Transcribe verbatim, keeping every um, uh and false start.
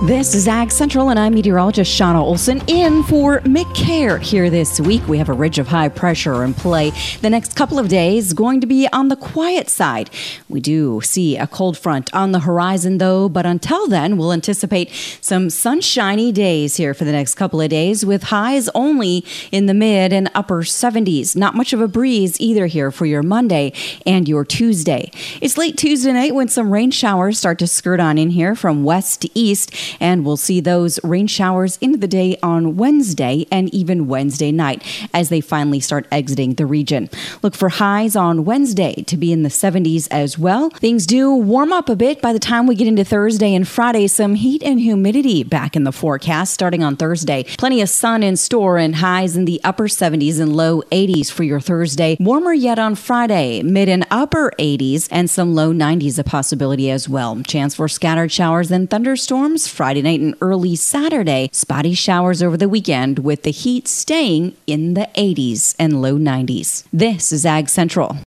This is Ag Central, and I'm meteorologist Shauna Olson in for Mick Care. Here this week, we have a ridge of high pressure in play. The next couple of days going to be on the quiet side. We do see a cold front on the horizon, though, but until then, we'll anticipate some sunshiny days here for the next couple of days, with highs only in the mid and upper seventies. Not much of a breeze either here for your Monday and your Tuesday. It's late Tuesday night when some rain showers start to skirt on in here from west to east. And we'll see those rain showers into the day on Wednesday and even Wednesday night as they finally start exiting the region. Look for highs on Wednesday to be in the seventies as well. Things do warm up a bit by the time we get into Thursday and Friday. Some heat and humidity back in the forecast starting on Thursday. Plenty of sun in store and highs in the upper seventies and low eighties for your Thursday. Warmer yet on Friday, mid and upper eighties and some low nineties a possibility as well. Chance for scattered showers and thunderstorms Friday night and early Saturday. Spotty showers over the weekend with the heat staying in the eighties and low nineties. This is Ag Central.